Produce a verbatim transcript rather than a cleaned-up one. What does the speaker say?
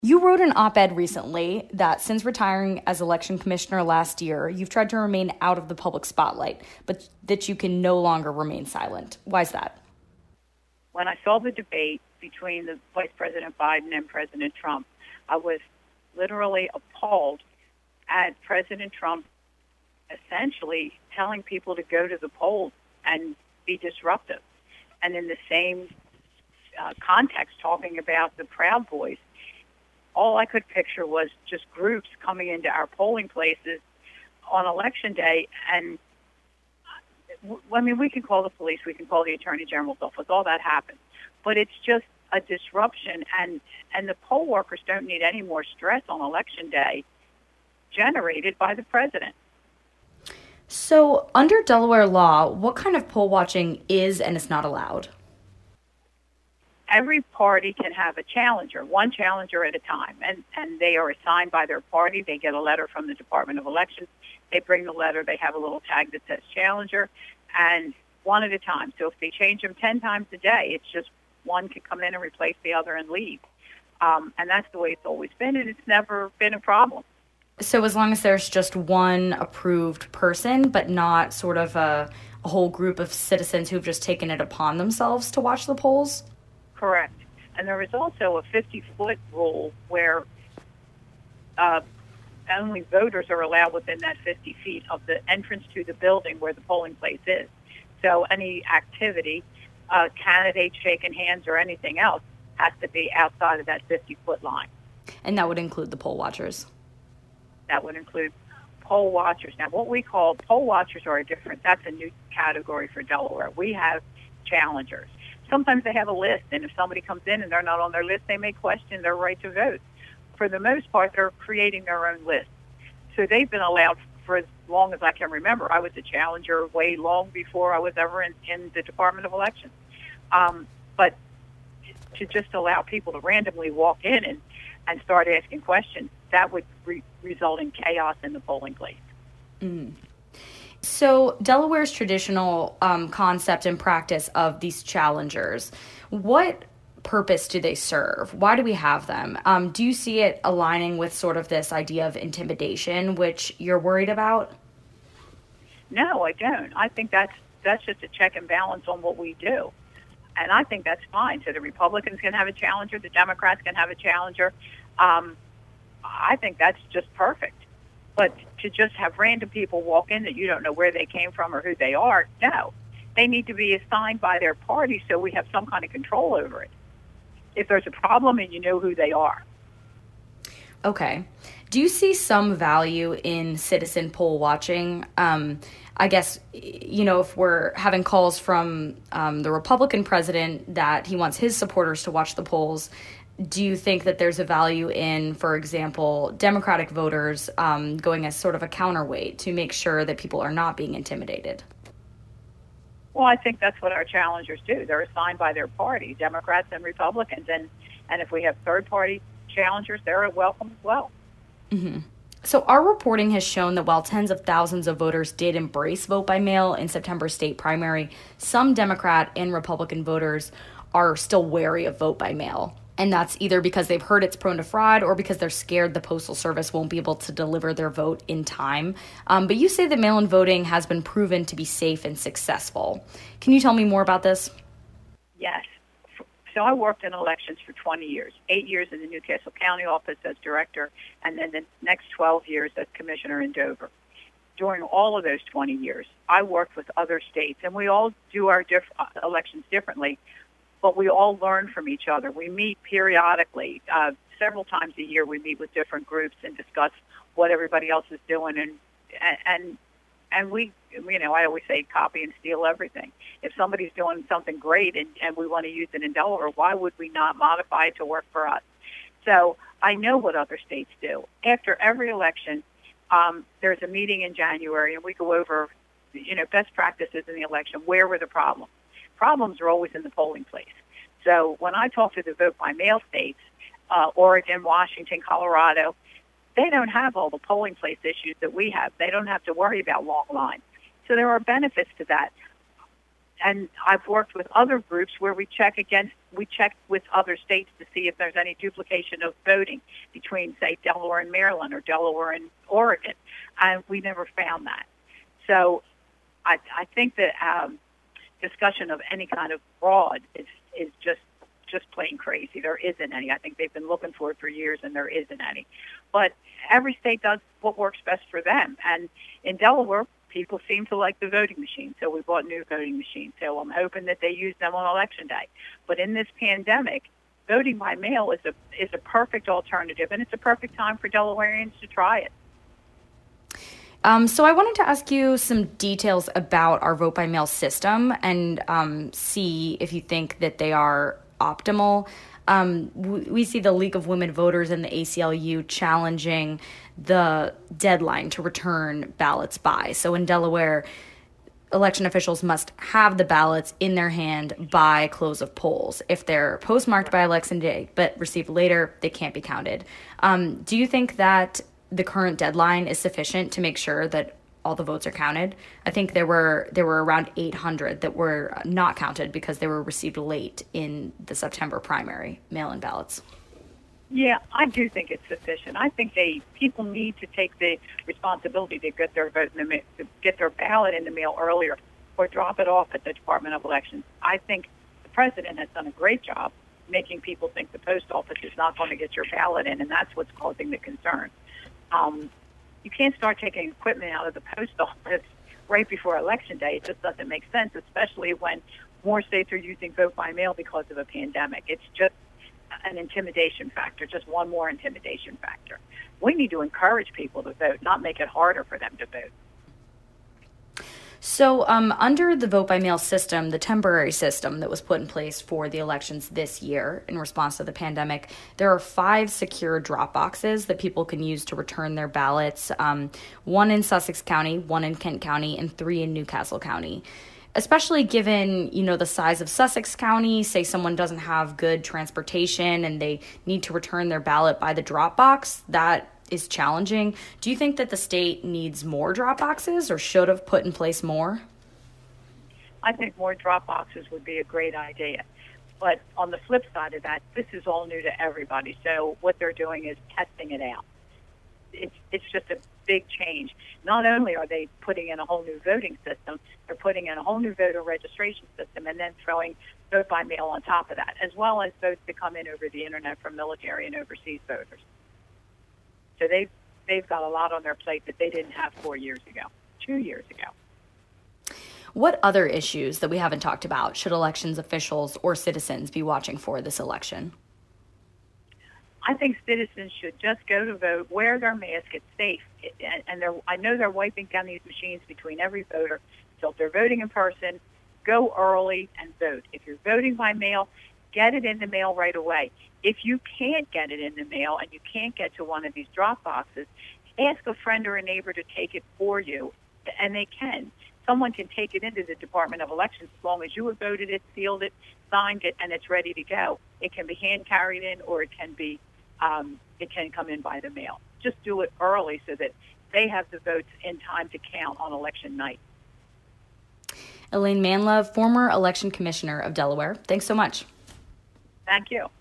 You wrote an op-ed recently that since retiring as election commissioner last year, you've tried to remain out of the public spotlight, but that you can no longer remain silent. Why is that? When I saw the debate between the Vice President Biden and President Trump, I was literally appalled at President Trump essentially telling people to go to the polls and be disruptive. And in the same uh, context, talking about the Proud Boys, all I could picture was just groups coming into our polling places on Election Day. And, I mean, we can call the police, we can call the Attorney General's office, all that happens. But it's just a disruption, and, and the poll workers don't need any more stress on Election Day generated by the president. So, under Delaware law, what kind of poll watching is and is not allowed? Every party can have a challenger, one challenger at a time, and, and they are assigned by their party. They get a letter from the Department of Elections. They bring the letter. They have a little tag that says challenger, and one at a time. So if they change them ten times a day, it's just one can come in and replace the other and leave. Um, and that's the way it's always been, and it's never been a problem. So as long as there's just one approved person, but not sort of a, a whole group of citizens who've just taken it upon themselves to watch the polls? Correct. And there is also a fifty-foot rule where uh, only voters are allowed within that fifty feet of the entrance to the building where the polling place is. So any activity, uh, candidates shaking hands or anything else, has to be outside of that fifty-foot line. And that would include the poll watchers? That would include poll watchers. Now, what we call poll watchers are a different, that's a new category for Delaware. We have challengers. Sometimes they have a list, and if somebody comes in and they're not on their list, they may question their right to vote. For the most part, they're creating their own list. So they've been allowed for as long as I can remember. I was a challenger way long before I was ever in, in the Department of Elections. Um, but to just allow people to randomly walk in and, and start asking questions, that would re- result in chaos in the polling place. Mm. So Delaware's traditional um, concept and practice of these challengers, what purpose do they serve? Why do we have them? Um, do you see it aligning with sort of this idea of intimidation, which you're worried about? No, I don't. I think that's that's just a check and balance on what we do. And I think that's fine. So the Republicans can have a challenger, the Democrats can have a challenger. Um, I think that's just perfect. But to just have random people walk in that you don't know where they came from or who they are, no. They need to be assigned by their party so we have some kind of control over it. If there's a problem and you know who they are. Okay. Do you see some value in citizen poll watching? Um, I guess, you know, if we're having calls from um, the Republican president that he wants his supporters to watch the polls, do you think that there's a value in, for example, Democratic voters um, going as sort of a counterweight to make sure that people are not being intimidated? Well, I think that's what our challengers do. They're assigned by their party, Democrats and Republicans. And, and if we have third-party challengers, they're welcome as well. Mm-hmm. So our reporting has shown that while tens of thousands of voters did embrace vote by mail in September's state primary, some Democrat and Republican voters are still wary of vote by mail. And that's either because they've heard it's prone to fraud or because they're scared the Postal Service won't be able to deliver their vote in time. Um, but you say that mail-in voting has been proven to be safe and successful. Can you tell me more about this? Yes. So I worked in elections for twenty years, eight years in the Newcastle County office as director, and then the next twelve years as commissioner in Dover. During all of those twenty years, I worked with other states, and we all do our diff- elections differently. But we all learn from each other. We meet periodically. Uh, several times a year we meet with different groups and discuss what everybody else is doing. And and and we, you know, I always say copy and steal everything. If somebody's doing something great and, and we want to use it in Delaware, why would we not modify it to work for us? So I know what other states do. After every election, um, there's a meeting in January, and we go over, you know, best practices in the election. Where were the problems? Problems are always in the polling place. So when I talk to the vote-by-mail states, uh, Oregon, Washington, Colorado, they don't have all the polling place issues that we have. They don't have to worry about long lines. So there are benefits to that. and I've worked with other groups where we check against, we check with other states to see if there's any duplication of voting between, say, Delaware and Maryland or Delaware and Oregon, and we never found that. So I, I think that um, discussion of any kind of fraud is is just just plain crazy. There isn't any. I think they've been looking for it for years, and there isn't any. But every state does what works best for them. And in Delaware, people seem to like the voting machine, so we bought new voting machines. So I'm hoping that they use them on Election Day. But in this pandemic, voting by mail is a is a perfect alternative, and it's a perfect time for Delawareans to try it. Um, so I wanted to ask you some details about our vote by mail system and um, see if you think that they are optimal. Um, we, we see the League of Women Voters and the A C L U challenging the deadline to return ballots by. So in Delaware, election officials must have the ballots in their hand by close of polls. If they're postmarked by election day but received later, they can't be counted. Um, do you think that the current deadline is sufficient to make sure that all the votes are counted? I think there were there were around eight hundred that were not counted because they were received late in the September primary mail-in ballots. Yeah, I do think it's sufficient. I think they people need to take the responsibility to get their vote in the ma- to get their ballot in the mail earlier, or drop it off at the Department of Elections. I think the president has done a great job making people think the post office is not going to get your ballot in, and that's what's causing the concern. Um, you can't start taking equipment out of the post office right before Election Day. It just doesn't make sense, especially when more states are using vote by mail because of a pandemic. It's just an intimidation factor, just one more intimidation factor. We need to encourage people to vote, not make it harder for them to vote. So um, under the vote-by-mail system, the temporary system that was put in place for the elections this year in response to the pandemic, there are five secure drop boxes that people can use to return their ballots, um, one in Sussex County, one in Kent County, and three in Newcastle County. Especially given, you know, the size of Sussex County, say someone doesn't have good transportation and they need to return their ballot by the drop box, that is challenging. Do you think that the state needs more drop boxes or should have put in place more? I think more drop boxes would be a great idea. But on the flip side of that, this is all new to everybody. So what they're doing is testing it out. It's it's just a big change. Not only are they putting in a whole new voting system, they're putting in a whole new voter registration system and then throwing vote by mail on top of that, as well as votes that come in over the internet from military and overseas voters. So they've, they've got a lot on their plate that they didn't have four years ago, two years ago. What other issues that we haven't talked about should elections officials or citizens be watching for this election? I think citizens should just go to vote, wear their mask, it's safe. And, and they're, I know they're wiping down these machines between every voter. So if they're voting in person, go early and vote. If you're voting by mail, get it in the mail right away. If you can't get it in the mail and you can't get to one of these drop boxes, ask a friend or a neighbor to take it for you, and they can. Someone can take it into the Department of Elections as long as you have voted it, sealed it, signed it, and it's ready to go. It can be hand carried in, or it can be um, it can come in by the mail. Just do it early so that they have the votes in time to count on election night. Elaine Manlove, former election commissioner of Delaware. Thanks so much. Thank you.